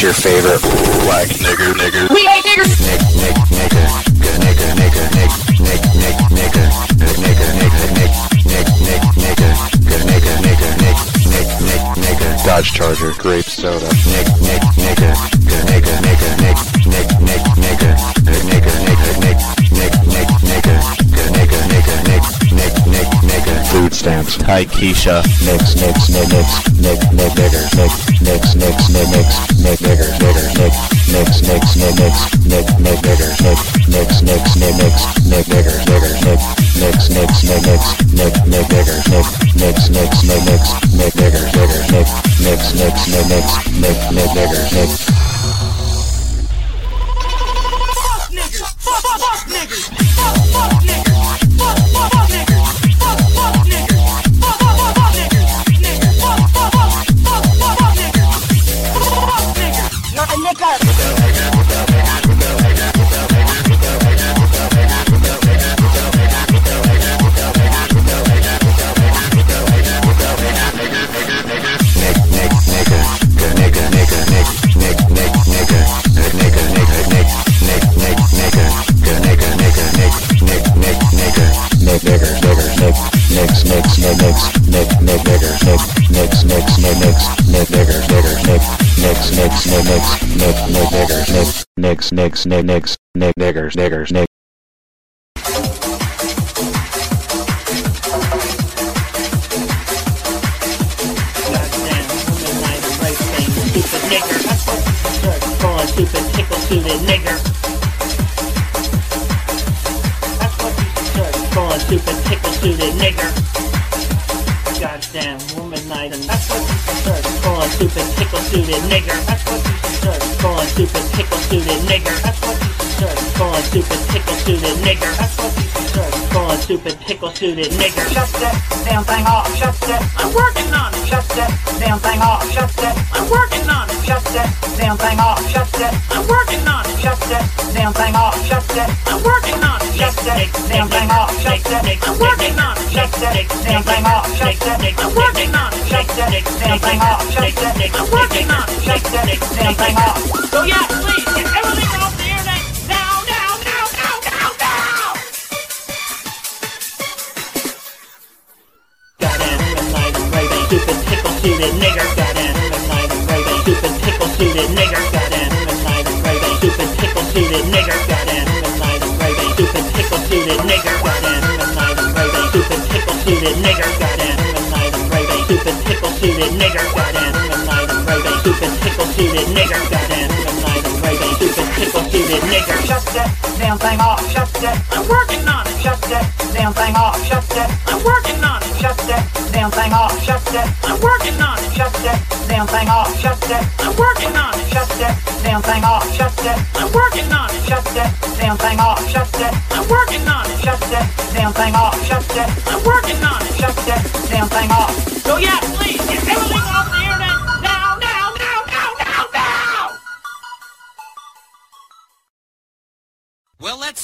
What's your favorite black nigger? We hate niggers. Dodge Charger, grape soda. Food stamps. Hi Keisha. Niggers. Stupid pickle-suited nigger. That's what you deserve, calling stupid pickle-suited nigger. Goddamn womanizer. That's what you deserve, calling stupid pickle-suited nigger. That's what you deserve, calling stupid pickle-suited nigger. That's what you deserve, calling stupid pickle-suited nigger. That's what you deserve, calling stupid pickle-suited nigger. Shut that damn thing off, shut that. I'm working on it. Shut that damn thing off, shut that. I'm working on it. Shut that damn thing off, shut that. I'm working on it. Shut that damn thing off, shut that. I'm working on it. Shut that damn thing off, shut that. I'm working on it. Shut that damn thing off, shut that. I'm working on it. Shut that damn thing off, shut that. I'm working on it. Shut that damn thing off. So yeah, please get everything off the internet now. Stupid pickle-suited nigger. Goddamn midnight and raving. Stupid pickle-suited nigger. Goddamn midnight and raving. Stupid pickle-suited nigger. Goddamn midnight and raving. Stupid pickle-suited nigger. Goddamn midnight and raving. Stupid pickle-suited nigger. Goddamn midnight and raving. Stupid pickle-suited nigger. Goddamn midnight and raving. Stupid pickle-suited nigger. Goddamn midnight and raving. Stupid pickle-suited nigger. Shut that damn thing off. Shut that. I'm working on it. Shut that damn thing off. Shut that. I'm working on it. Shut that damn thing off. Shut that. I'm working on it. Shut that damn thing off. Shut that. I'm working on it. Shut that damn thing off. Shut that. I'm working on it. Shut that damn thing off. Shut that. I'm working on it. Shut that damn thing off. Shut that. I'm working on it.